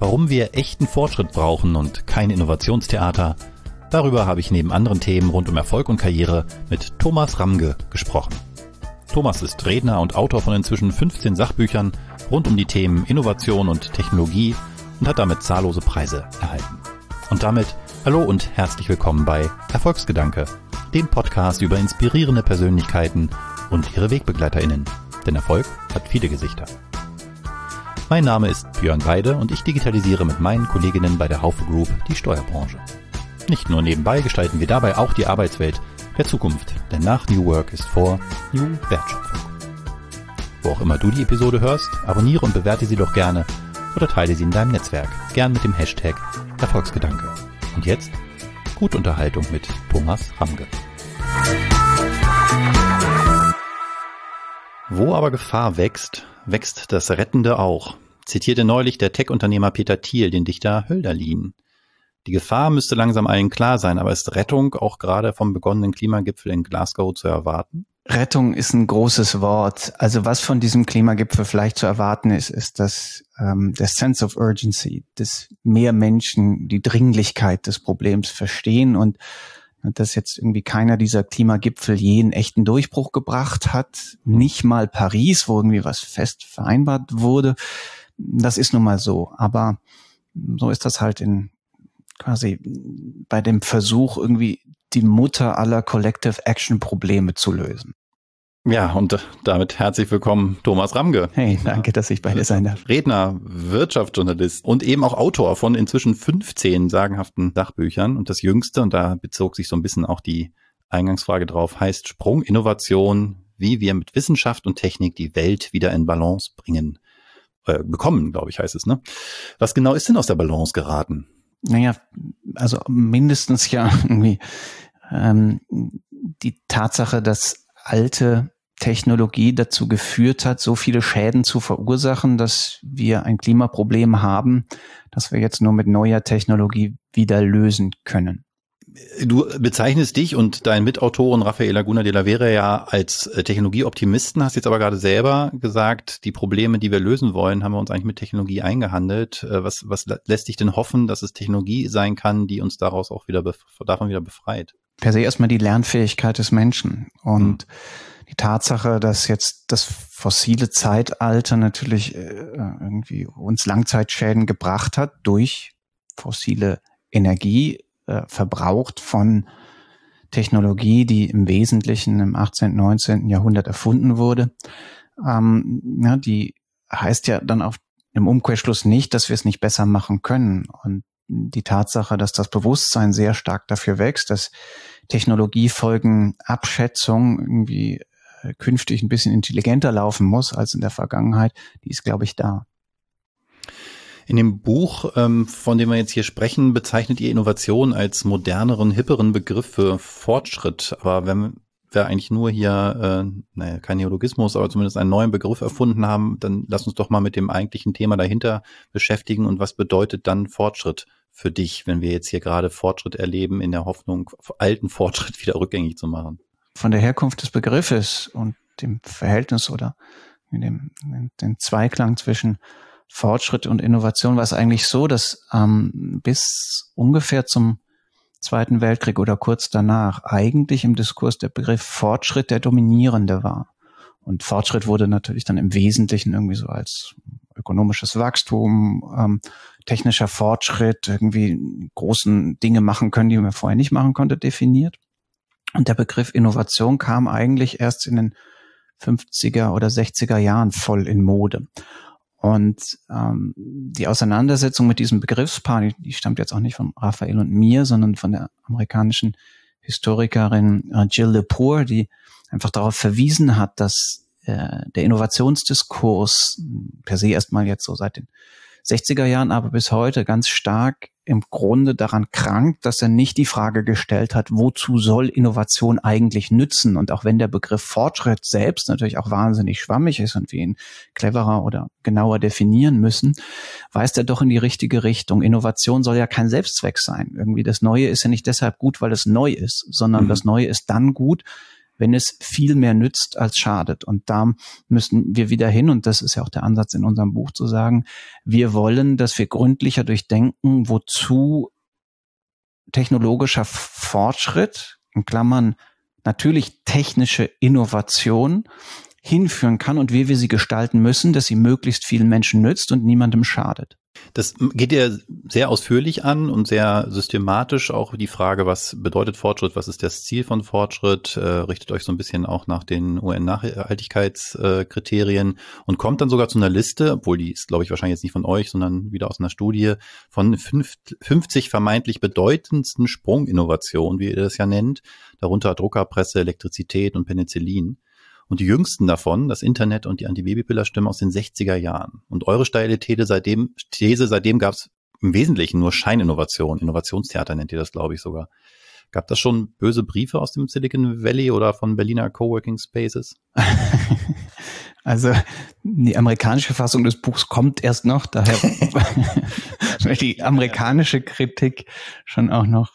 Warum wir echten Fortschritt brauchen und kein Innovationstheater, darüber habe ich neben anderen Themen rund um Erfolg und Karriere mit Thomas Ramge gesprochen. Thomas ist Redner und Autor von inzwischen 15 Sachbüchern rund um die Themen Innovation und Technologie und hat damit zahllose Preise erhalten. Und damit hallo und herzlich willkommen bei Erfolgsgedanke, dem Podcast über inspirierende Persönlichkeiten und ihre WegbegleiterInnen. Denn Erfolg hat viele Gesichter. Mein Name ist Björn Weide und ich digitalisiere mit meinen Kolleginnen bei der Haufe Group die Steuerbranche. Nicht nur nebenbei gestalten wir dabei auch die Arbeitswelt der Zukunft, denn nach New Work ist vor New Wertschöpfung. Wo auch immer du die Episode hörst, abonniere und bewerte sie doch gerne oder teile sie in deinem Netzwerk, gern mit dem Hashtag Erfolgsgedanke. Und jetzt gute Unterhaltung mit Thomas Ramge. Wo aber Gefahr wächst, wächst das Rettende auch, zitierte neulich der Tech-Unternehmer Peter Thiel den Dichter Hölderlin. Die Gefahr müsste langsam allen klar sein, aber ist Rettung auch gerade vom begonnenen Klimagipfel in Glasgow zu erwarten? Rettung ist ein großes Wort. Also was von diesem Klimagipfel vielleicht zu erwarten ist, ist das der Sense of Urgency, dass mehr Menschen die Dringlichkeit des Problems verstehen und dass jetzt irgendwie keiner dieser Klimagipfel je einen echten Durchbruch gebracht hat. Nicht mal Paris, wo irgendwie was fest vereinbart wurde. Das ist nun mal so. Aber so ist das halt quasi bei dem Versuch, irgendwie die Mutter aller Collective Action Probleme zu lösen. Ja, und damit herzlich willkommen, Thomas Ramge. Hey, danke, dass ich bei dir sein darf. Redner, Wirtschaftsjournalist und eben auch Autor von inzwischen 15 sagenhaften Sachbüchern. Und das jüngste, und da bezog sich so ein bisschen auch die Eingangsfrage drauf, heißt Sprung Innovation, wie wir mit Wissenschaft und Technik die Welt wieder in Balance bekommen, glaube ich, heißt es, ne? Was genau ist denn aus der Balance geraten? Naja, also mindestens ja irgendwie die Tatsache, dass alte Technologie dazu geführt hat, so viele Schäden zu verursachen, dass wir ein Klimaproblem haben, das wir jetzt nur mit neuer Technologie wieder lösen können. Du bezeichnest dich und deinen Mitautoren Rafael Laguna de la Vera ja als Technologieoptimisten, hast jetzt aber gerade selber gesagt, die Probleme, die wir lösen wollen, haben wir uns eigentlich mit Technologie eingehandelt. Was lässt dich denn hoffen, dass es Technologie sein kann, die uns daraus auch davon wieder befreit? Per se erstmal die Lernfähigkeit des Menschen und die Tatsache, dass jetzt das fossile Zeitalter natürlich irgendwie uns Langzeitschäden gebracht hat durch fossile Energie, verbraucht von Technologie, die im Wesentlichen im 18., 19. Jahrhundert erfunden wurde. Die heißt ja dann auch im Umkehrschluss nicht, dass wir es nicht besser machen können. Und die Tatsache, dass das Bewusstsein sehr stark dafür wächst, dass Technologiefolgenabschätzung irgendwie künftig ein bisschen intelligenter laufen muss als in der Vergangenheit, die ist, glaube ich, da. In dem Buch, von dem wir jetzt hier sprechen, bezeichnet ihr Innovation als moderneren, hipperen Begriff für Fortschritt. Aber wenn wir eigentlich nur hier, kein Neologismus, aber zumindest einen neuen Begriff erfunden haben, dann lass uns doch mal mit dem eigentlichen Thema dahinter beschäftigen. Und was bedeutet dann Fortschritt für dich, wenn wir jetzt hier gerade Fortschritt erleben, in der Hoffnung, alten Fortschritt wieder rückgängig zu machen? Von der Herkunft des Begriffes und dem Verhältnis oder dem Zweiklang zwischen Fortschritt und Innovation war es eigentlich so, dass bis ungefähr zum Zweiten Weltkrieg oder kurz danach eigentlich im Diskurs der Begriff Fortschritt der dominierende war. Und Fortschritt wurde natürlich dann im Wesentlichen irgendwie so als ökonomisches Wachstum, technischer Fortschritt, irgendwie großen Dinge machen können, die man vorher nicht machen konnte, definiert. Und der Begriff Innovation kam eigentlich erst in den 50er oder 60er Jahren voll in Mode. Und die Auseinandersetzung mit diesem Begriffspaar, die stammt jetzt auch nicht von Raphael und mir, sondern von der amerikanischen Historikerin Jill Lepore, die einfach darauf verwiesen hat, dass der Innovationsdiskurs per se erstmal jetzt so seit den 60er Jahren, aber bis heute ganz stark im Grunde daran krankt, dass er nicht die Frage gestellt hat, wozu soll Innovation eigentlich nützen? Und auch wenn der Begriff Fortschritt selbst natürlich auch wahnsinnig schwammig ist und wir ihn cleverer oder genauer definieren müssen, weist er doch in die richtige Richtung. Innovation soll ja kein Selbstzweck sein. Irgendwie das Neue ist ja nicht deshalb gut, weil es neu ist, sondern das Neue ist dann gut, wenn es viel mehr nützt als schadet. Und da müssen wir wieder hin, und das ist ja auch der Ansatz in unserem Buch zu sagen, wir wollen, dass wir gründlicher durchdenken, wozu technologischer Fortschritt, in Klammern natürlich technische Innovation, hinführen kann und wie wir sie gestalten müssen, dass sie möglichst vielen Menschen nützt und niemandem schadet. Das geht ja sehr ausführlich an und sehr systematisch. Auch die Frage, was bedeutet Fortschritt, was ist das Ziel von Fortschritt, richtet euch so ein bisschen auch nach den UN-Nachhaltigkeitskriterien und kommt dann sogar zu einer Liste, obwohl die ist, glaube ich, wahrscheinlich jetzt nicht von euch, sondern wieder aus einer Studie, von 50 vermeintlich bedeutendsten Sprunginnovationen, wie ihr das ja nennt, darunter Druckerpresse, Elektrizität und Penicillin. Und die jüngsten davon, das Internet und die Antibabypille, stammen aus den 60er Jahren. Und eure steile These seitdem gab es im Wesentlichen nur Scheininnovation. Innovationstheater nennt ihr das, glaube ich, sogar. Gab das schon böse Briefe aus dem Silicon Valley oder von Berliner Coworking Spaces? Also die amerikanische Fassung des Buchs kommt erst noch, daher wird die amerikanische Kritik schon auch noch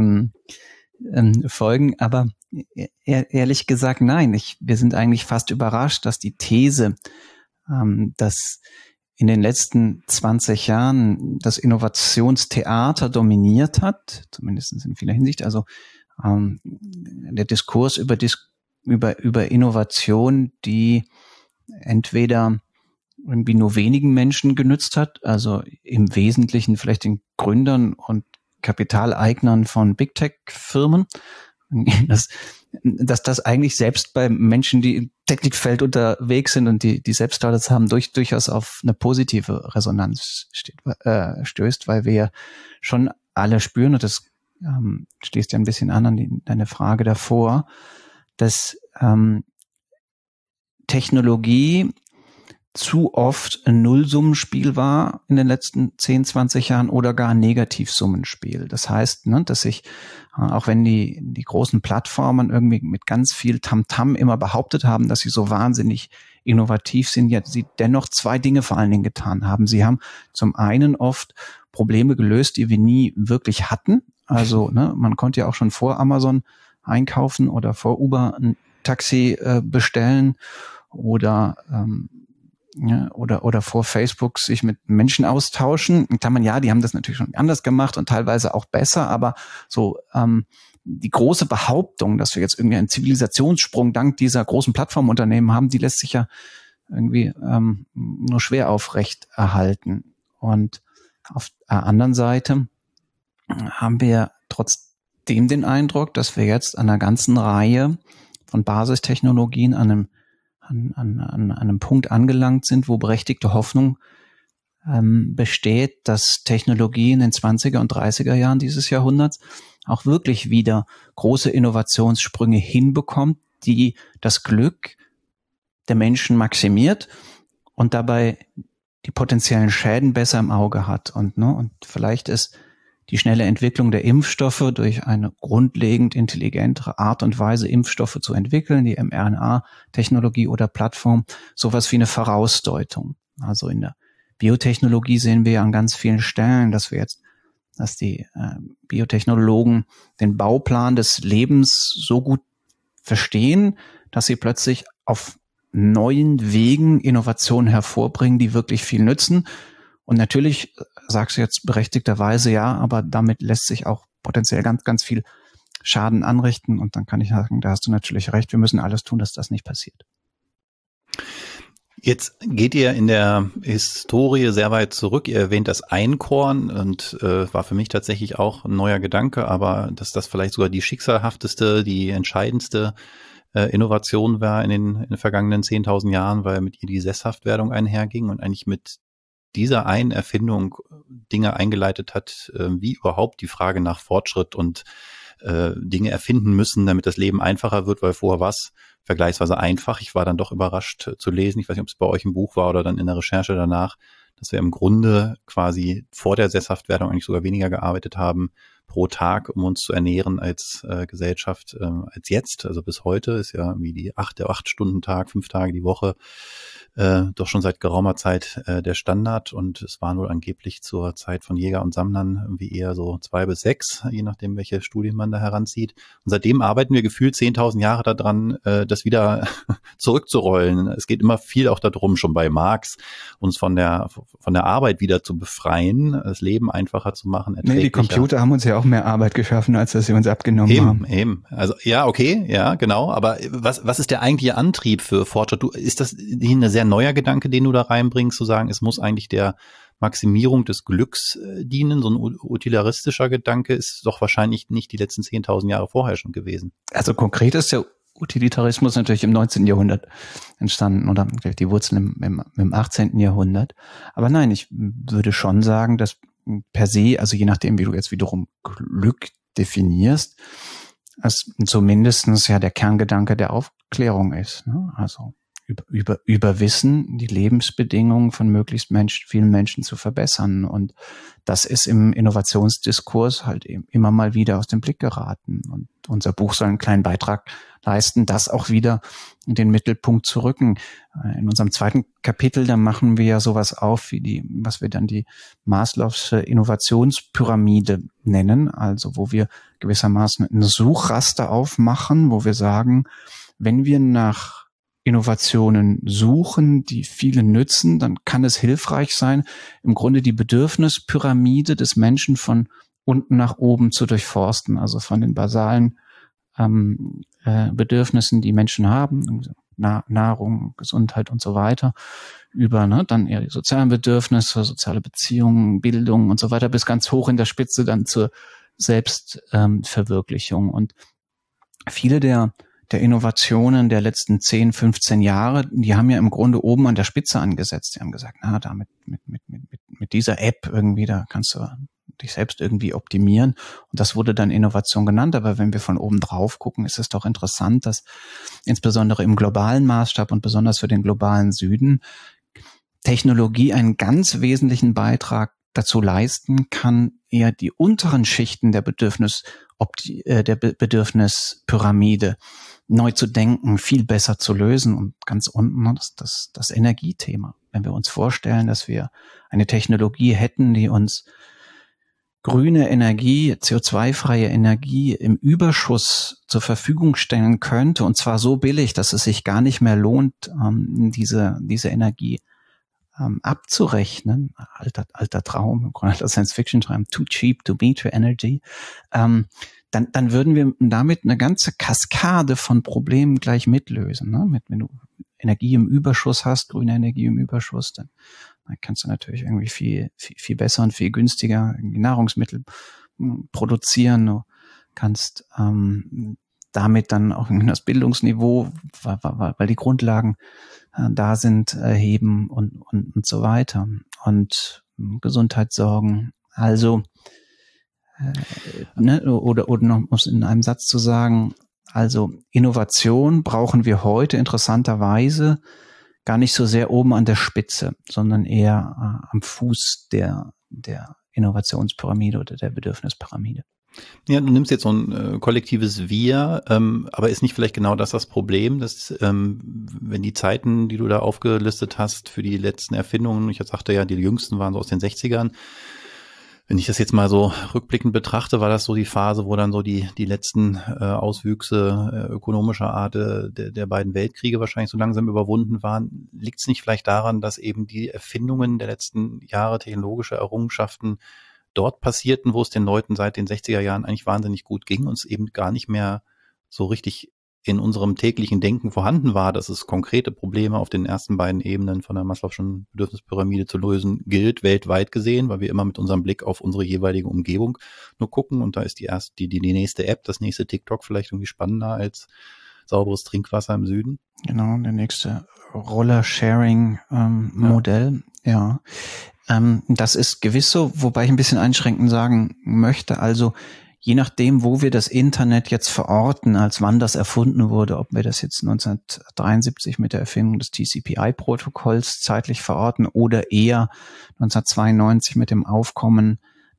folgen, aber ehrlich gesagt, nein. Wir sind eigentlich fast überrascht, dass die These, dass in den letzten 20 Jahren das Innovationstheater dominiert hat, zumindest in vieler Hinsicht, also der Diskurs über Innovation, die entweder irgendwie nur wenigen Menschen genützt hat, also im Wesentlichen vielleicht den Gründern und Kapitaleignern von Big Tech-Firmen, dass das eigentlich selbst bei Menschen, die im Technikfeld unterwegs sind und die Selbststartups haben, durchaus auf eine positive Resonanz stößt, weil wir ja schon alle spüren, und das schließt ja ein bisschen an deine Frage davor, dass Technologie zu oft ein Nullsummenspiel war in den letzten 10, 20 Jahren oder gar ein Negativsummenspiel. Das heißt, dass sich, auch wenn die großen Plattformen irgendwie mit ganz viel Tamtam immer behauptet haben, dass sie so wahnsinnig innovativ sind, ja, sie dennoch zwei Dinge vor allen Dingen getan haben. Sie haben zum einen oft Probleme gelöst, die wir nie wirklich hatten. Also man konnte ja auch schon vor Amazon einkaufen oder vor Uber ein Taxi bestellen oder vor Facebook sich mit Menschen austauschen. Und kann man, ja, die haben das natürlich schon anders gemacht und teilweise auch besser, aber so die große Behauptung, dass wir jetzt irgendwie einen Zivilisationssprung dank dieser großen Plattformunternehmen haben, die lässt sich ja irgendwie nur schwer aufrecht erhalten. Und auf der anderen Seite haben wir trotzdem den Eindruck, dass wir jetzt an einer ganzen Reihe von Basistechnologien an einem Punkt angelangt sind, wo berechtigte Hoffnung besteht, dass Technologie in den 20er und 30er Jahren dieses Jahrhunderts auch wirklich wieder große Innovationssprünge hinbekommt, die das Glück der Menschen maximiert und dabei die potenziellen Schäden besser im Auge hat. Und vielleicht ist die schnelle Entwicklung der Impfstoffe durch eine grundlegend intelligentere Art und Weise, Impfstoffe zu entwickeln, die mRNA-Technologie oder Plattform, sowas wie eine Vorausdeutung. Also in der Biotechnologie sehen wir an ganz vielen Stellen, dass die Biotechnologen den Bauplan des Lebens so gut verstehen, dass sie plötzlich auf neuen Wegen Innovationen hervorbringen, die wirklich viel nützen. Und natürlich sagst du jetzt berechtigterweise, ja, aber damit lässt sich auch potenziell ganz, ganz viel Schaden anrichten. Und dann kann ich sagen, da hast du natürlich recht, wir müssen alles tun, dass das nicht passiert. Jetzt geht ihr in der Historie sehr weit zurück. Ihr erwähnt das Einkorn und war für mich tatsächlich auch ein neuer Gedanke, aber dass das vielleicht sogar die schicksalhafteste, die entscheidendste Innovation war in den vergangenen 10.000 Jahren, weil mit ihr die Sesshaftwerdung einherging und eigentlich mit dieser einen Erfindung Dinge eingeleitet hat, wie überhaupt die Frage nach Fortschritt und Dinge erfinden müssen, damit das Leben einfacher wird, weil vorher war es vergleichsweise einfach. Ich war dann doch überrascht zu lesen, ich weiß nicht, ob es bei euch im Buch war oder dann in der Recherche danach, dass wir im Grunde quasi vor der Sesshaftwerdung eigentlich sogar weniger gearbeitet haben, pro Tag, um uns zu ernähren als Gesellschaft, als jetzt. Also bis heute ist ja wie der 8-Stunden-Tag, 5 Tage die Woche, doch schon seit geraumer Zeit der Standard, und es waren wohl angeblich zur Zeit von Jäger und Sammlern irgendwie eher so 2 bis 6, je nachdem, welche Studien man da heranzieht. Und seitdem arbeiten wir gefühlt 10.000 Jahre daran, das wieder zurückzurollen. Es geht immer viel auch darum, schon bei Marx, uns von der Arbeit wieder zu befreien, das Leben einfacher zu machen. Nee, die Computer haben uns ja auch mehr Arbeit geschaffen, als dass sie uns abgenommen haben. Eben. Also ja, okay, ja, genau. Aber was ist der eigentliche Antrieb für Fortschritt? Ist das ein sehr neuer Gedanke, den du da reinbringst, zu sagen, es muss eigentlich der Maximierung des Glücks dienen? So ein utilitaristischer Gedanke ist doch wahrscheinlich nicht die letzten 10.000 Jahre vorher schon gewesen. Also konkret ist der Utilitarismus natürlich im 19. Jahrhundert entstanden oder die Wurzeln im 18. Jahrhundert. Aber nein, ich würde schon sagen, dass per se, also je nachdem, wie du jetzt wiederum Glück definierst, es zumindestens ja der Kerngedanke der Aufklärung ist, ne? Also über Wissen die Lebensbedingungen von möglichst vielen Menschen zu verbessern. Und das ist im Innovationsdiskurs halt immer mal wieder aus dem Blick geraten. Und unser Buch soll einen kleinen Beitrag leisten, das auch wieder in den Mittelpunkt zu rücken. In unserem zweiten Kapitel, da machen wir ja sowas auf wie was wir dann die Maslow'sche Innovationspyramide nennen, also wo wir gewissermaßen ein Suchraster aufmachen, wo wir sagen, wenn wir nach Innovationen suchen, die vielen nützen, dann kann es hilfreich sein, im Grunde die Bedürfnispyramide des Menschen von unten nach oben zu durchforsten, also von den basalen Bedürfnissen, die Menschen haben, Nahrung, Gesundheit und so weiter, über dann eher die sozialen Bedürfnisse, soziale Beziehungen, Bildung und so weiter, bis ganz hoch in der Spitze dann zur Selbstverwirklichung. Und viele der Innovationen der letzten 10, 15 Jahre, die haben ja im Grunde oben an der Spitze angesetzt. Die haben gesagt, damit mit dieser App irgendwie, da kannst du dich selbst irgendwie optimieren. Und das wurde dann Innovation genannt. Aber wenn wir von oben drauf gucken, ist es doch interessant, dass insbesondere im globalen Maßstab und besonders für den globalen Süden Technologie einen ganz wesentlichen Beitrag dazu leisten kann, eher die unteren Schichten der Bedürfnispyramide neu zu denken, viel besser zu lösen. Und ganz unten das Energiethema. Wenn wir uns vorstellen, dass wir eine Technologie hätten, die uns grüne Energie, CO2-freie Energie im Überschuss zur Verfügung stellen könnte, und zwar so billig, dass es sich gar nicht mehr lohnt, diese Energie abzurechnen, alter Traum, alter Science-Fiction-Traum, too cheap to beat your energy, dann würden wir damit eine ganze Kaskade von Problemen gleich mitlösen. Ne? Wenn du Energie im Überschuss hast, grüne Energie im Überschuss, dann kannst du natürlich irgendwie viel besser und viel günstiger irgendwie Nahrungsmittel produzieren. Du kannst damit dann auch das Bildungsniveau, weil die Grundlagen da sind, heben und so weiter. Und Gesundheitssorgen. Also oder noch um es in einem Satz zu sagen, also Innovation brauchen wir heute interessanterweise gar nicht so sehr oben an der Spitze, sondern eher am Fuß der Innovationspyramide oder der Bedürfnispyramide. Ja, du nimmst jetzt so ein kollektives Wir, aber ist nicht vielleicht genau das Problem, dass wenn die Zeiten, die du da aufgelistet hast für die letzten Erfindungen, ich sagte ja, die jüngsten waren so aus den 60ern, wenn ich das jetzt mal so rückblickend betrachte, war das so die Phase, wo dann so die letzten Auswüchse ökonomischer Art der beiden Weltkriege wahrscheinlich so langsam überwunden waren. Liegt es nicht vielleicht daran, dass eben die Erfindungen der letzten Jahre, technologische Errungenschaften dort passierten, wo es den Leuten seit den 60er Jahren eigentlich wahnsinnig gut ging und es eben gar nicht mehr so richtig in unserem täglichen Denken vorhanden war, dass es konkrete Probleme auf den ersten beiden Ebenen von der Maslow'schen Bedürfnispyramide zu lösen gilt, weltweit gesehen, weil wir immer mit unserem Blick auf unsere jeweilige Umgebung nur gucken, und da ist die nächste App, das nächste TikTok vielleicht irgendwie spannender als sauberes Trinkwasser im Süden. Genau, der nächste Roller-Sharing-Modell, ja. Das ist gewiss so, wobei ich ein bisschen einschränkend sagen möchte, also je nachdem, wo wir das Internet jetzt verorten, als wann das erfunden wurde, ob wir das jetzt 1973 mit der Erfindung des TCP/IP-Protokolls zeitlich verorten oder eher 1992 mit dem Aufkommen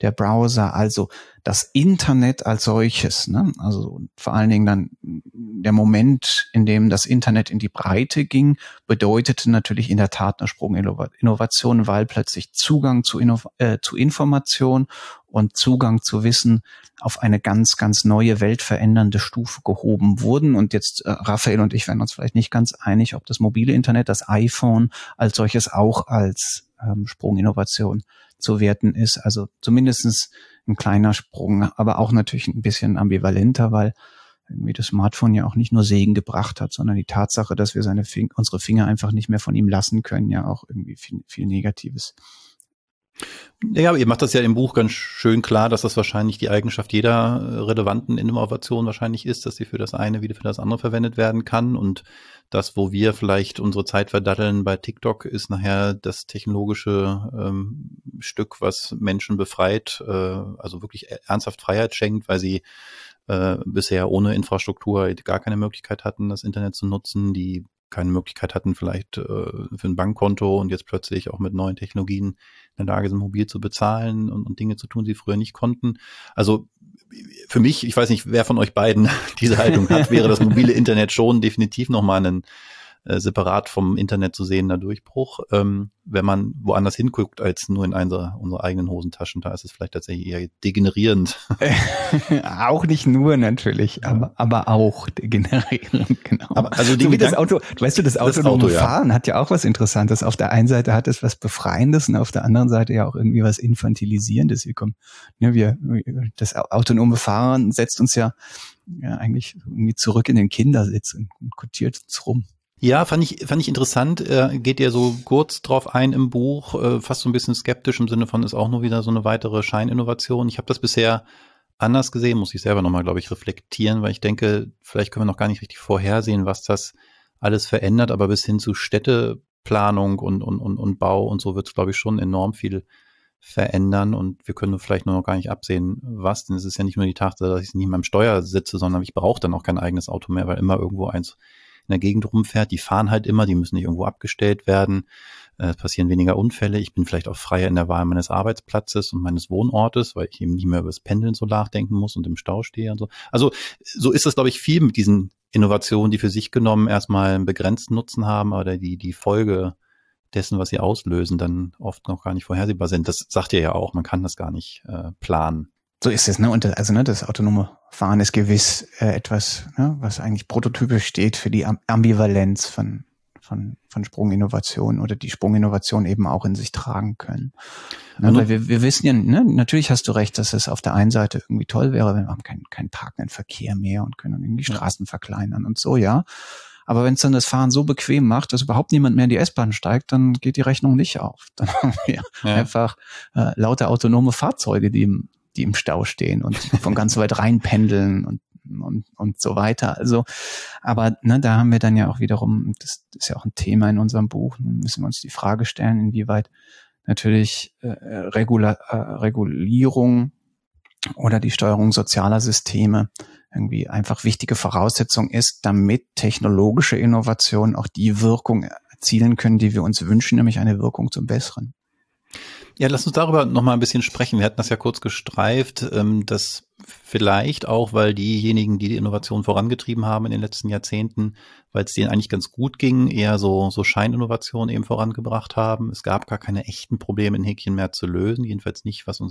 der Browser, also das Internet als solches, ne? Also vor allen Dingen dann der Moment, in dem das Internet in die Breite ging, bedeutete natürlich in der Tat eine Sprunginnovation, weil plötzlich Zugang zu Information und Zugang zu Wissen auf eine ganz, ganz neue, weltverändernde Stufe gehoben wurden. Und jetzt, Raphael und ich werden uns vielleicht nicht ganz einig, ob das mobile Internet, das iPhone als solches auch als Sprunginnovation zu werten ist. Also zumindestens ein kleiner Sprung, aber auch natürlich ein bisschen ambivalenter, weil irgendwie das Smartphone ja auch nicht nur Segen gebracht hat, sondern die Tatsache, dass wir unsere Finger einfach nicht mehr von ihm lassen können, ja auch irgendwie viel Negatives. Ja, ihr macht das ja im Buch ganz schön klar, dass das wahrscheinlich die Eigenschaft jeder relevanten Innovation wahrscheinlich ist, dass sie für das eine wie für das andere verwendet werden kann. Und das, wo wir vielleicht unsere Zeit verdatteln bei TikTok, ist nachher das technologische Stück, was Menschen befreit, also wirklich ernsthaft Freiheit schenkt, weil sie bisher ohne Infrastruktur gar keine Möglichkeit hatten, das Internet zu nutzen, die keine Möglichkeit hatten, vielleicht für ein Bankkonto und jetzt plötzlich auch mit neuen Technologien in der Lage sind, mobil zu bezahlen und Dinge zu tun, die sie früher nicht konnten. Also für mich, ich weiß nicht, wer von euch beiden diese Haltung hat, wäre das mobile Internet schon definitiv nochmal ein separat vom Internet zu sehender Durchbruch. Wenn man woanders hinguckt als nur in unsere eigenen Hosentaschen, da ist es vielleicht tatsächlich eher degenerierend. Auch nicht nur natürlich, aber auch degenerierend, genau. Aber also so wie das Auto, weißt du, das autonome Fahren hat ja auch was Interessantes. Auf der einen Seite hat es was Befreiendes und auf der anderen Seite ja auch irgendwie was Infantilisierendes. Das autonome Fahren setzt uns ja eigentlich irgendwie zurück in den Kindersitz und kotiert uns rum. Ja, fand ich interessant. Geht ihr so kurz drauf ein im Buch, fast so ein bisschen skeptisch im Sinne von, ist auch nur wieder so eine weitere Scheininnovation. Ich habe das bisher anders gesehen, muss ich selber nochmal, glaube ich, reflektieren, weil ich denke, vielleicht können wir noch gar nicht richtig vorhersehen, was das alles verändert, aber bis hin zu Städteplanung und Bau und so wird es, glaube ich, schon enorm viel verändern und wir können vielleicht nur noch gar nicht absehen, was, denn es ist ja nicht nur die Tatsache, dass ich nicht mehr am Steuer sitze, sondern ich brauche dann auch kein eigenes Auto mehr, weil immer irgendwo eins in der Gegend rumfährt, die fahren halt immer, die müssen nicht irgendwo abgestellt werden, es passieren weniger Unfälle, ich bin vielleicht auch freier in der Wahl meines Arbeitsplatzes und meines Wohnortes, weil ich eben nicht mehr über das Pendeln so nachdenken muss und im Stau stehe und so. Also so ist das, glaube ich, viel mit diesen Innovationen, die für sich genommen erstmal einen begrenzten Nutzen haben, aber die Folge dessen, was sie auslösen, dann oft noch gar nicht vorhersehbar sind. Das sagt ihr ja auch, man kann das gar nicht planen. So ist es, ne? Und das autonome Fahren ist gewiss etwas, ne, was eigentlich prototypisch steht für die Ambivalenz von Sprunginnovation oder die Sprunginnovation eben auch in sich tragen können. Ne, weil wir wissen ja, ne, natürlich hast du recht, dass es auf der einen Seite irgendwie toll wäre, wenn wir haben keinen parkenden Verkehr mehr und können irgendwie Straßen verkleinern und so, ja. Aber wenn es dann das Fahren so bequem macht, dass überhaupt niemand mehr in die S-Bahn steigt, dann geht die Rechnung nicht auf. Dann haben wir einfach lauter autonome Fahrzeuge, die im Stau stehen und von ganz weit rein pendeln und so weiter. Also, aber ne, da haben wir dann ja auch wiederum, das ist ja auch ein Thema in unserem Buch, müssen wir uns die Frage stellen, inwieweit natürlich Regulierung oder die Steuerung sozialer Systeme irgendwie einfach wichtige Voraussetzung ist, damit technologische Innovationen auch die Wirkung erzielen können, die wir uns wünschen, nämlich eine Wirkung zum Besseren. Ja, lass uns darüber noch mal ein bisschen sprechen. Wir hatten das ja kurz gestreift, dass vielleicht auch, weil diejenigen, die Innovation vorangetrieben haben in den letzten Jahrzehnten, weil es denen eigentlich ganz gut ging, eher so Scheininnovationen eben vorangebracht haben. Es gab gar keine echten Probleme in Häkchen mehr zu lösen, jedenfalls nicht, was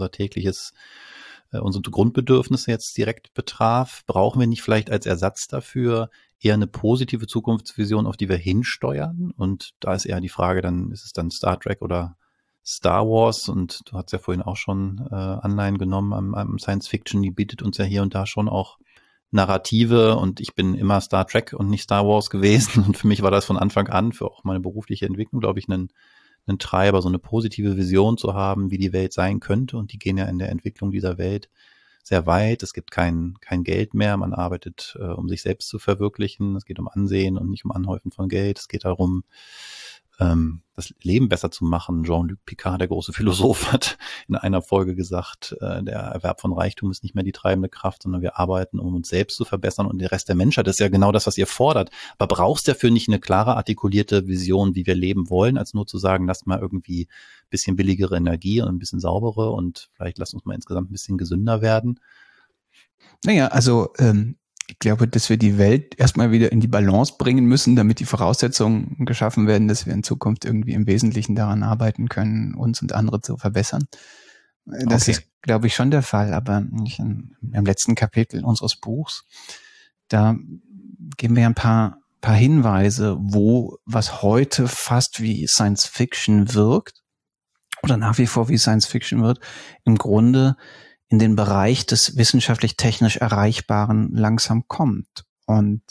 unsere Grundbedürfnisse jetzt direkt betraf. Brauchen wir nicht vielleicht als Ersatz dafür eher eine positive Zukunftsvision, auf die wir hinsteuern? Und da ist eher die Frage, dann ist es dann Star Trek oder Star Wars, und du hast ja vorhin auch schon Anleihen genommen am Science Fiction, die bietet uns ja hier und da schon auch Narrative, und ich bin immer Star Trek und nicht Star Wars gewesen, und für mich war das von Anfang an, für auch meine berufliche Entwicklung, glaube ich, ein Treiber, so eine positive Vision zu haben, wie die Welt sein könnte, und die gehen ja in der Entwicklung dieser Welt sehr weit. Es gibt kein Geld mehr, man arbeitet, um sich selbst zu verwirklichen, es geht um Ansehen und nicht um Anhäufen von Geld, es geht darum, das Leben besser zu machen. Jean-Luc Picard, der große Philosoph, hat in einer Folge gesagt, der Erwerb von Reichtum ist nicht mehr die treibende Kraft, sondern wir arbeiten, um uns selbst zu verbessern und der Rest der Menschheit. Das ist ja genau das, was ihr fordert. Aber brauchst du dafür nicht eine klare, artikulierte Vision, wie wir leben wollen, als nur zu sagen, lasst mal irgendwie ein bisschen billigere Energie und ein bisschen saubere und vielleicht lasst uns mal insgesamt ein bisschen gesünder werden? Naja, also ich glaube, dass wir die Welt erstmal wieder in die Balance bringen müssen, damit die Voraussetzungen geschaffen werden, dass wir in Zukunft irgendwie im Wesentlichen daran arbeiten können, uns und andere zu verbessern. Das ist, glaube ich, schon der Fall, aber nicht im letzten Kapitel unseres Buchs. Da geben wir ein paar Hinweise, was heute fast wie Science Fiction wirkt oder nach wie vor wie Science Fiction wird, im Grunde in den Bereich des wissenschaftlich-technisch Erreichbaren langsam kommt. Und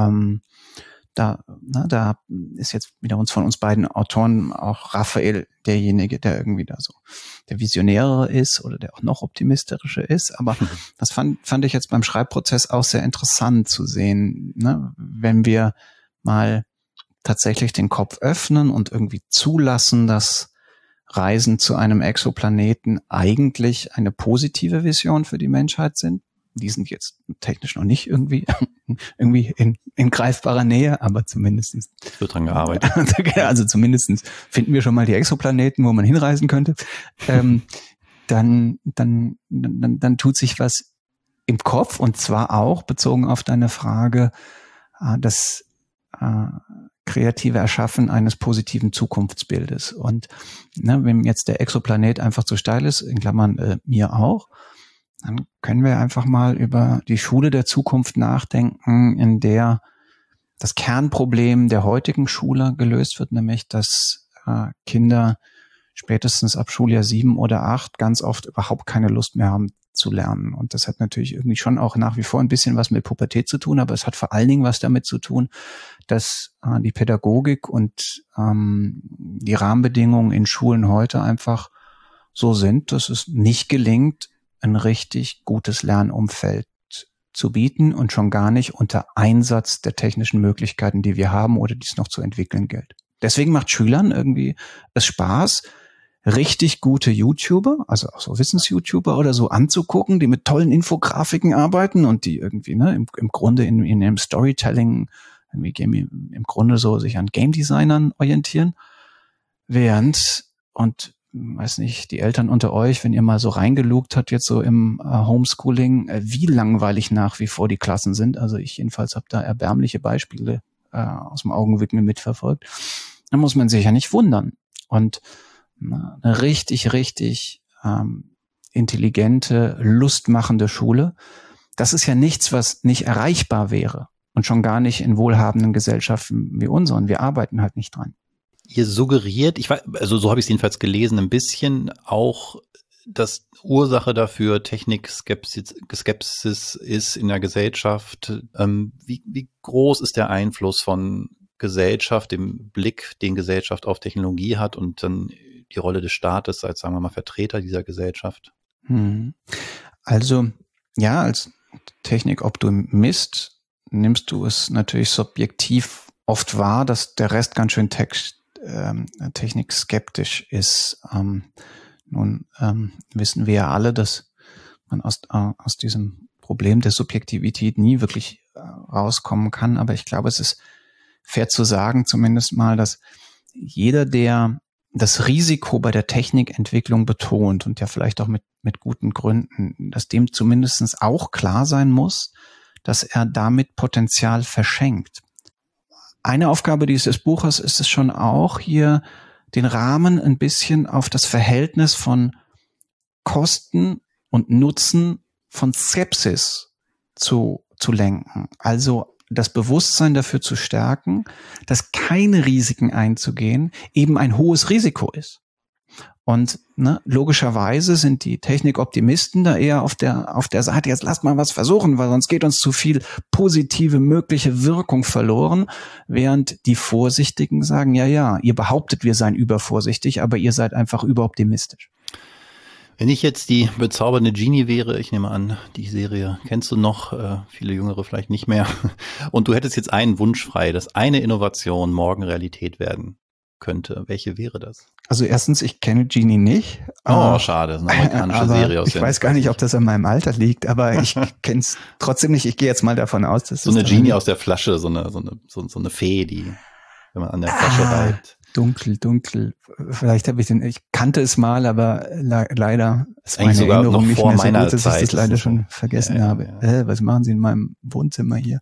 da ist jetzt wieder von uns beiden Autoren auch Raphael derjenige, der irgendwie da so der Visionäre ist oder der auch noch optimistische ist. Aber das fand ich jetzt beim Schreibprozess auch sehr interessant zu sehen, ne? Wenn wir mal tatsächlich den Kopf öffnen und irgendwie zulassen, dass Reisen zu einem Exoplaneten eigentlich eine positive Vision für die Menschheit sind. Die sind jetzt technisch noch nicht irgendwie in greifbarer Nähe, aber zumindestens wird dran gearbeitet. Also zumindestens finden wir schon mal die Exoplaneten, wo man hinreisen könnte. Dann tut sich was im Kopf, und zwar auch bezogen auf deine Frage, das kreative Erschaffen eines positiven Zukunftsbildes. Und wenn jetzt der Exoplanet einfach zu steil ist, in Klammern mir auch, dann können wir einfach mal über die Schule der Zukunft nachdenken, in der das Kernproblem der heutigen Schule gelöst wird, nämlich dass Kinder spätestens ab Schuljahr 7 oder 8 ganz oft überhaupt keine Lust mehr haben zu lernen. Und das hat natürlich irgendwie schon auch nach wie vor ein bisschen was mit Pubertät zu tun, aber es hat vor allen Dingen was damit zu tun, dass die Pädagogik und die Rahmenbedingungen in Schulen heute einfach so sind, dass es nicht gelingt, ein richtig gutes Lernumfeld zu bieten und schon gar nicht unter Einsatz der technischen Möglichkeiten, die wir haben oder die es noch zu entwickeln gilt. Deswegen macht Schülern irgendwie es Spaß, richtig gute YouTuber, also auch so Wissens-YouTuber oder so anzugucken, die mit tollen Infografiken arbeiten und die irgendwie im Grunde in ihrem Storytelling irgendwie im Grunde so sich an Game-Designern orientieren, während, und weiß nicht, die Eltern unter euch, wenn ihr mal so reingelugt habt jetzt so im Homeschooling, wie langweilig nach wie vor die Klassen sind. Also ich jedenfalls habe da erbärmliche Beispiele aus dem Augenwinkel mitverfolgt. Da muss man sich ja nicht wundern. Und eine richtig intelligente, lustmachende Schule, das ist ja nichts, was nicht erreichbar wäre. Und schon gar nicht in wohlhabenden Gesellschaften wie unseren. Wir arbeiten halt nicht dran. Ihr suggeriert, also so habe ich es jedenfalls gelesen, ein bisschen auch, dass Ursache dafür Technikskepsis ist in der Gesellschaft. Wie groß ist der Einfluss von Gesellschaft, dem Blick, den Gesellschaft auf Technologie hat und dann die Rolle des Staates als, sagen wir mal, Vertreter dieser Gesellschaft? Also, ja, als Technikoptimist nimmst du es natürlich subjektiv oft wahr, dass der Rest ganz schön technikskeptisch ist. Nun wissen wir ja alle, dass man aus diesem Problem der Subjektivität nie wirklich rauskommen kann. Aber ich glaube, es ist fair zu sagen, zumindest mal, dass jeder, der das Risiko bei der Technikentwicklung betont und ja vielleicht auch mit guten Gründen, dass dem zumindest auch klar sein muss, dass er damit Potenzial verschenkt. Eine Aufgabe dieses Buches ist es schon auch, hier den Rahmen ein bisschen auf das Verhältnis von Kosten und Nutzen von Skepsis zu lenken. Also das Bewusstsein dafür zu stärken, dass keine Risiken einzugehen eben ein hohes Risiko ist. Und logischerweise sind die Technikoptimisten da eher auf der Seite, jetzt lasst mal was versuchen, weil sonst geht uns zu viel positive mögliche Wirkung verloren, während die Vorsichtigen sagen, ja, ihr behauptet, wir seien übervorsichtig, aber ihr seid einfach überoptimistisch. Wenn ich jetzt die bezaubernde Genie wäre, ich nehme an, die Serie kennst du noch, viele Jüngere vielleicht nicht mehr, und du hättest jetzt einen Wunsch frei, dass eine Innovation morgen Realität werden könnte. Welche wäre das? Also erstens, ich kenne Genie nicht. Oh, schade, das ist eine amerikanische Serie aus ich weiß gar nicht, ob das an meinem Alter liegt, aber ich kenne es trotzdem nicht. Ich gehe jetzt mal davon aus, dass so eine Genie aus der Flasche, so eine Fee, die, wenn man an der Flasche reibt. Dunkel. Vielleicht habe ich kannte es mal, aber leider ist eigentlich meine Erinnerung nicht mehr so meiner gut, dass Zeit. ich das leider schon vergessen habe. Ja. Was machen Sie in meinem Wohnzimmer hier?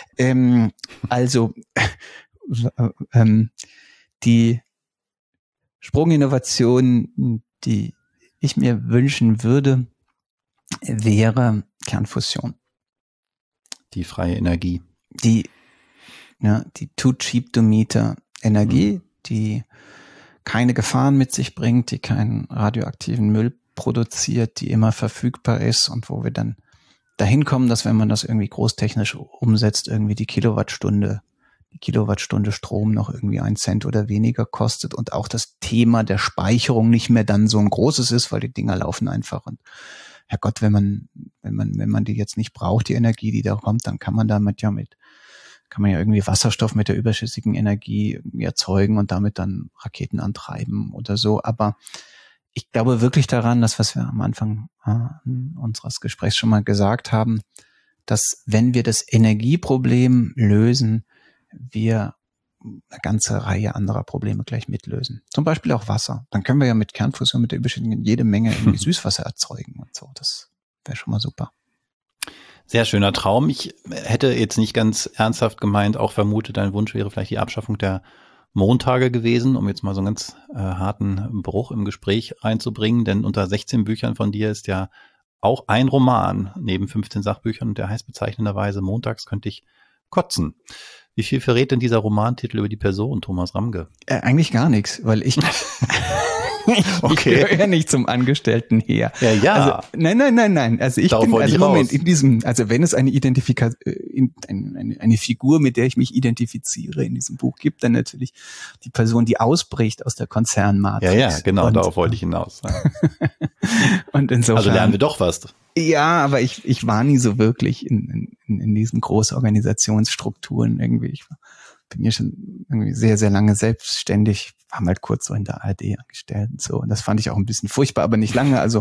Die Sprunginnovation, die ich mir wünschen würde, wäre Kernfusion. Die freie Energie. Die too cheap to meter Energie, die keine Gefahren mit sich bringt, die keinen radioaktiven Müll produziert, die immer verfügbar ist und wo wir dann dahin kommen, dass wenn man das irgendwie großtechnisch umsetzt, irgendwie die Kilowattstunde Strom noch irgendwie 1 Cent oder weniger kostet und auch das Thema der Speicherung nicht mehr dann so ein großes ist, weil die Dinger laufen einfach und Herrgott, wenn man die jetzt nicht braucht, die Energie, die da kommt, dann kann man ja irgendwie Wasserstoff mit der überschüssigen Energie erzeugen und damit dann Raketen antreiben oder so. Aber ich glaube wirklich daran, dass was wir am Anfang unseres Gesprächs schon mal gesagt haben, dass wenn wir das Energieproblem lösen, wir eine ganze Reihe anderer Probleme gleich mitlösen. Zum Beispiel auch Wasser. Dann können wir ja mit Kernfusion, mit der überschüssigen jede Menge irgendwie Süßwasser erzeugen und so. Das wäre schon mal super. Sehr schöner Traum. Ich hätte jetzt nicht ganz ernsthaft gemeint, auch vermutet, dein Wunsch wäre vielleicht die Abschaffung der Montage gewesen, um jetzt mal so einen ganz harten Bruch im Gespräch reinzubringen, denn unter 16 Büchern von dir ist ja auch ein Roman neben 15 Sachbüchern und der heißt bezeichnenderweise Montags könnte ich kotzen. Wie viel verrät denn dieser Romantitel über die Person Thomas Ramge? Eigentlich gar nichts, weil ich gehöre ja nicht zum Angestellten her. Ja. Also, nein. Also ich Darauf bin, wollte also ich Moment, raus. also wenn es eine eine Figur, mit der ich mich identifiziere in diesem Buch gibt, dann natürlich die Person, die ausbricht aus der Konzernmatrix. Ja, genau, darauf wollte ich hinaus. Ja. Und insofern. Also lernen wir doch was. Ja, aber ich war nie so wirklich in diesen Großorganisationsstrukturen irgendwie. Ich bin ja schon irgendwie sehr, sehr lange selbstständig, war mal kurz so in der ARD angestellt und so. Und das fand ich auch ein bisschen furchtbar, aber nicht lange. Also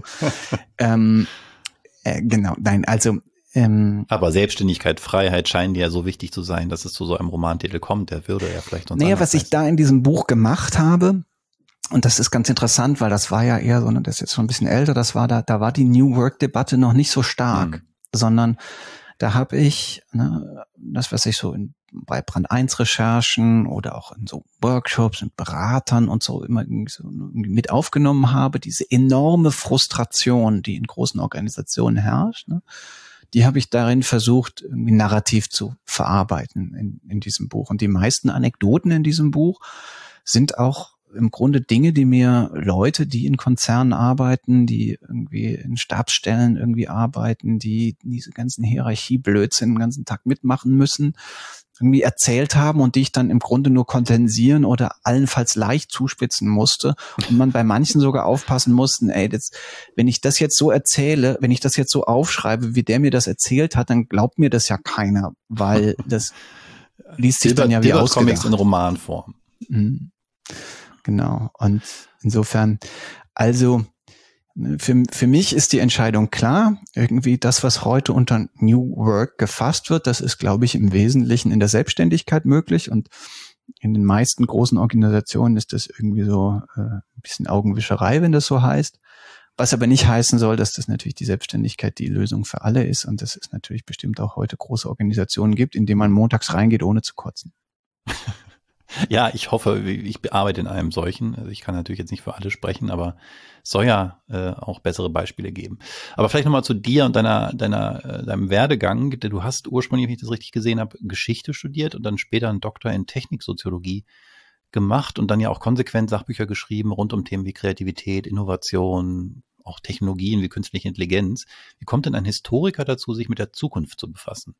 genau, nein, also aber Selbstständigkeit, Freiheit scheinen dir ja so wichtig zu sein, dass es zu so einem Romantitel kommt. Der würde ja vielleicht uns. Naja, was ich da in diesem Buch gemacht habe, und das ist ganz interessant, weil das war ja eher so, das ist jetzt schon ein bisschen älter, da war die New Work-Debatte noch nicht so stark, sondern da habe ich, das, was ich so bei Brand 1 Recherchen oder auch in so Workshops mit Beratern und so immer irgendwie mit aufgenommen habe, diese enorme Frustration, die in großen Organisationen herrscht, die habe ich darin versucht, irgendwie narrativ zu verarbeiten in diesem Buch. Und die meisten Anekdoten in diesem Buch sind auch im Grunde Dinge, die mir Leute, die in Konzernen arbeiten, die irgendwie in Stabsstellen irgendwie arbeiten, die diese ganzen Hierarchieblödsinn den ganzen Tag mitmachen müssen, irgendwie erzählt haben und die ich dann im Grunde nur kondensieren oder allenfalls leicht zuspitzen musste und man bei manchen sogar aufpassen mussten, wenn ich das jetzt so erzähle, wenn ich das jetzt so aufschreibe, wie der mir das erzählt hat, dann glaubt mir das ja keiner, weil das liest sich dann ja wie ausgedacht. Comics in Romanform. Genau. Und insofern, also für mich ist die Entscheidung klar. Irgendwie das, was heute unter New Work gefasst wird, das ist, glaube ich, im Wesentlichen in der Selbstständigkeit möglich. Und in den meisten großen Organisationen ist das irgendwie so ein bisschen Augenwischerei, wenn das so heißt. Was aber nicht heißen soll, dass das natürlich die Selbstständigkeit die Lösung für alle ist. Und dass es natürlich bestimmt auch heute große Organisationen gibt, in denen man montags reingeht, ohne zu kotzen. Ja, ich hoffe, ich arbeite in einem solchen. Also ich kann natürlich jetzt nicht für alle sprechen, aber es soll ja auch bessere Beispiele geben. Aber vielleicht nochmal zu dir und deinem Werdegang. Du hast ursprünglich, wenn ich das richtig gesehen habe, Geschichte studiert und dann später einen Doktor in Techniksoziologie gemacht und dann ja auch konsequent Sachbücher geschrieben rund um Themen wie Kreativität, Innovation, auch Technologien wie künstliche Intelligenz. Wie kommt denn ein Historiker dazu, sich mit der Zukunft zu befassen?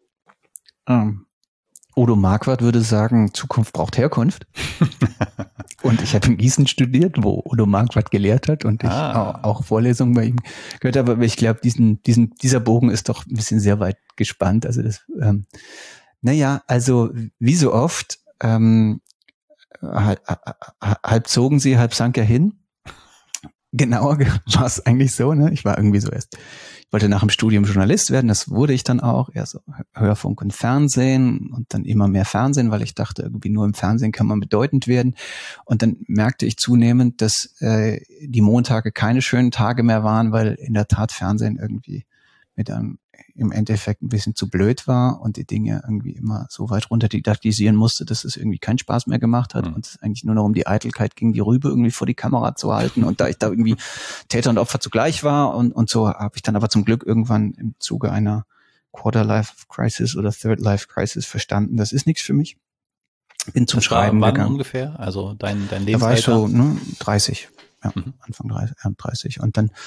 Udo Marquardt würde sagen, Zukunft braucht Herkunft. Und ich habe in Gießen studiert, wo Udo Marquardt gelehrt hat und ich auch Vorlesungen bei ihm gehört habe. Aber ich glaube, dieser Bogen ist doch ein bisschen sehr weit gespannt. Also das, also wie so oft halb zogen sie, halb sank er hin. Genauer war es eigentlich so, ne? Ich wollte nach dem Studium Journalist werden, das wurde ich dann auch, eher so Hörfunk und Fernsehen und dann immer mehr Fernsehen, weil ich dachte, irgendwie nur im Fernsehen kann man bedeutend werden. Und dann merkte ich zunehmend, dass die Montage keine schönen Tage mehr waren, weil in der Tat Fernsehen irgendwie mir dann im Endeffekt ein bisschen zu blöd war und die Dinge irgendwie immer so weit runter didaktilisieren musste, dass es irgendwie keinen Spaß mehr gemacht hat und es eigentlich nur noch um die Eitelkeit ging, die Rübe irgendwie vor die Kamera zu halten. Und da ich da irgendwie Täter und Opfer zugleich war und so habe ich dann aber zum Glück irgendwann im Zuge einer Quarter-Life-Crisis oder Third-Life-Crisis verstanden, das ist nichts für mich. Bin zum Schreiben gegangen. Wann ungefähr? Also dein Lebensalter? Da war ich so 30, ja, Anfang 30 und dann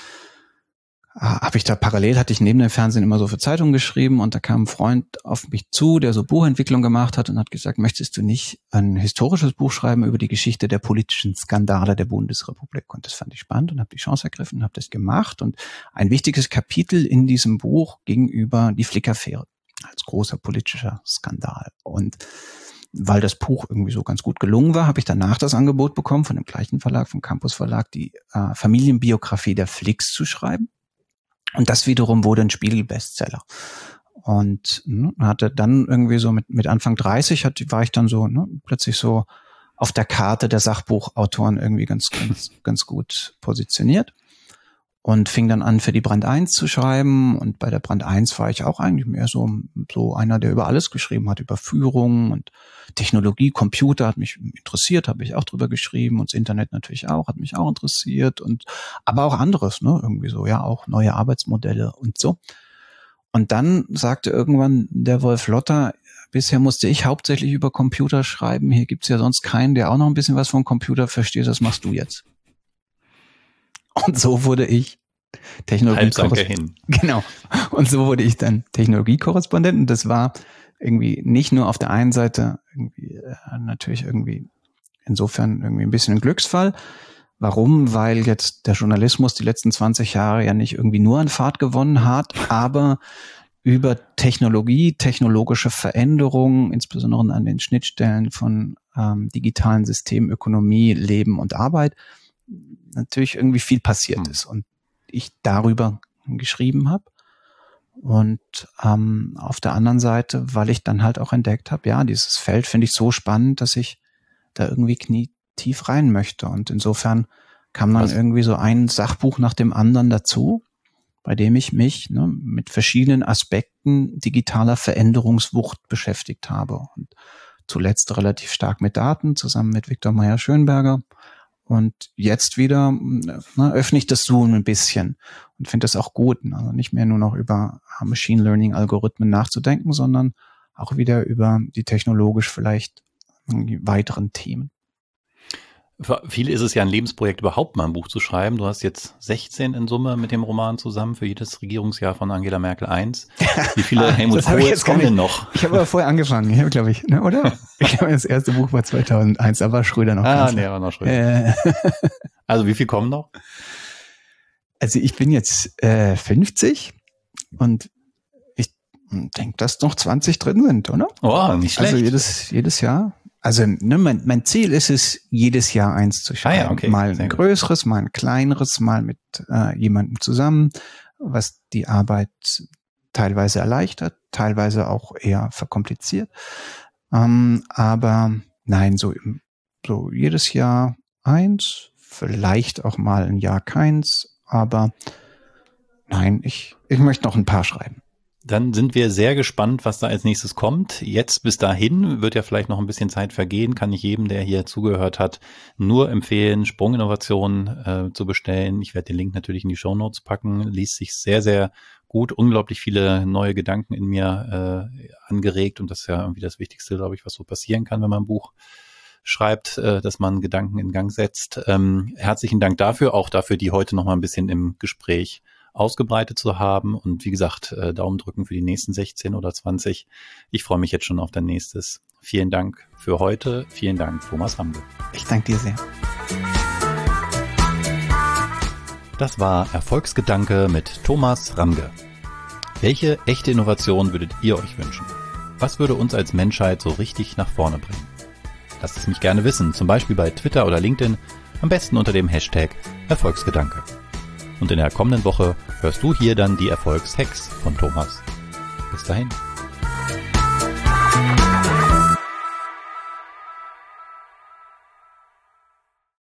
hatte ich neben dem Fernsehen immer so für Zeitungen geschrieben und da kam ein Freund auf mich zu, der so Buchentwicklung gemacht hat und hat gesagt, möchtest du nicht ein historisches Buch schreiben über die Geschichte der politischen Skandale der Bundesrepublik? Und das fand ich spannend und habe die Chance ergriffen und habe das gemacht. Und ein wichtiges Kapitel in diesem Buch ging über die Flick-Affäre als großer politischer Skandal. Und weil das Buch irgendwie so ganz gut gelungen war, habe ich danach das Angebot bekommen von dem gleichen Verlag, vom Campus Verlag, die Familienbiografie der Flicks zu schreiben. Und das wiederum wurde ein Spiegel-Bestseller. Und hatte dann irgendwie so mit Anfang 30 war ich dann so plötzlich so auf der Karte der Sachbuchautoren irgendwie ganz gut positioniert. Und fing dann an, für die Brand 1 zu schreiben. Und bei der Brand 1 war ich auch eigentlich mehr so einer, der über alles geschrieben hat, über Führung und Technologie, Computer hat mich interessiert, habe ich auch drüber geschrieben. Und das Internet natürlich auch, hat mich auch interessiert. Aber auch anderes, irgendwie so, ja, auch neue Arbeitsmodelle und so. Und dann sagte irgendwann der Wolf Lotter, bisher musste ich hauptsächlich über Computer schreiben. Hier gibt's ja sonst keinen, der auch noch ein bisschen was vom Computer versteht. Das machst du jetzt. Und so wurde ich Technologiekorrespondent. Genau. Und so wurde ich dann Technologiekorrespondent. Und das war irgendwie nicht nur auf der einen Seite irgendwie natürlich irgendwie insofern irgendwie ein bisschen ein Glücksfall. Warum? Weil jetzt der Journalismus die letzten 20 Jahre ja nicht irgendwie nur an Fahrt gewonnen hat, aber über Technologie, technologische Veränderungen, insbesondere an den Schnittstellen von digitalen Systemen, Ökonomie, Leben und Arbeit, natürlich irgendwie viel passiert ist und ich darüber geschrieben habe. Und auf der anderen Seite, weil ich dann halt auch entdeckt habe, ja, dieses Feld finde ich so spannend, dass ich da irgendwie knietief rein möchte. Und insofern kam dann irgendwie so ein Sachbuch nach dem anderen dazu, bei dem ich mich mit verschiedenen Aspekten digitaler Veränderungswucht beschäftigt habe. Und zuletzt relativ stark mit Daten, zusammen mit Viktor Meyer-Schönberger. Und jetzt wieder öffne ich das so ein bisschen und finde das auch gut. Also nicht mehr nur noch über Machine Learning Algorithmen nachzudenken, sondern auch wieder über die technologisch vielleicht weiteren Themen. Für viele ist es ja ein Lebensprojekt, überhaupt mal ein Buch zu schreiben. Du hast jetzt 16 in Summe mit dem Roman zusammen für jedes Regierungsjahr von Angela Merkel 1. Wie viele Helmut Kohls kommen denn noch? Ich habe aber vorher angefangen, glaube ich, oder? Ich glaube, das erste Buch war 2001, da war Schröder noch. War noch Schröder. Also wie viel kommen noch? Also ich bin jetzt 50 und ich denke, dass noch 20 drin sind, oder? Oh, nicht schlecht. Also jedes Jahr. Also mein Ziel ist es, jedes Jahr eins zu schreiben. Okay. Mal ein größeres, mal ein kleineres, mal mit jemandem zusammen, was die Arbeit teilweise erleichtert, teilweise auch eher verkompliziert. Aber nein, so jedes Jahr eins, vielleicht auch mal ein Jahr keins, aber nein, ich möchte noch ein paar schreiben. Dann sind wir sehr gespannt, was da als nächstes kommt. Jetzt bis dahin wird ja vielleicht noch ein bisschen Zeit vergehen, kann ich jedem, der hier zugehört hat, nur empfehlen, Sprunginnovation zu bestellen. Ich werde den Link natürlich in die Shownotes packen. Liest sich sehr, sehr gut. Unglaublich viele neue Gedanken in mir angeregt und das ist ja irgendwie das Wichtigste, glaube ich, was so passieren kann, wenn man ein Buch schreibt, dass man Gedanken in Gang setzt. Herzlichen Dank dafür, auch dafür, die heute noch mal ein bisschen im Gespräch ausgebreitet zu haben und wie gesagt, Daumen drücken für die nächsten 16 oder 20. Ich freue mich jetzt schon auf dein nächstes. Vielen Dank für heute. Vielen Dank, Thomas Ramge. Ich danke dir sehr. Das war Erfolgsgedanke mit Thomas Ramge. Welche echte Innovation würdet ihr euch wünschen? Was würde uns als Menschheit so richtig nach vorne bringen? Lasst es mich gerne wissen, zum Beispiel bei Twitter oder LinkedIn, am besten unter dem Hashtag Erfolgsgedanke. Und in der kommenden Woche hörst du hier dann die Erfolgshacks von Thomas. Bis dahin.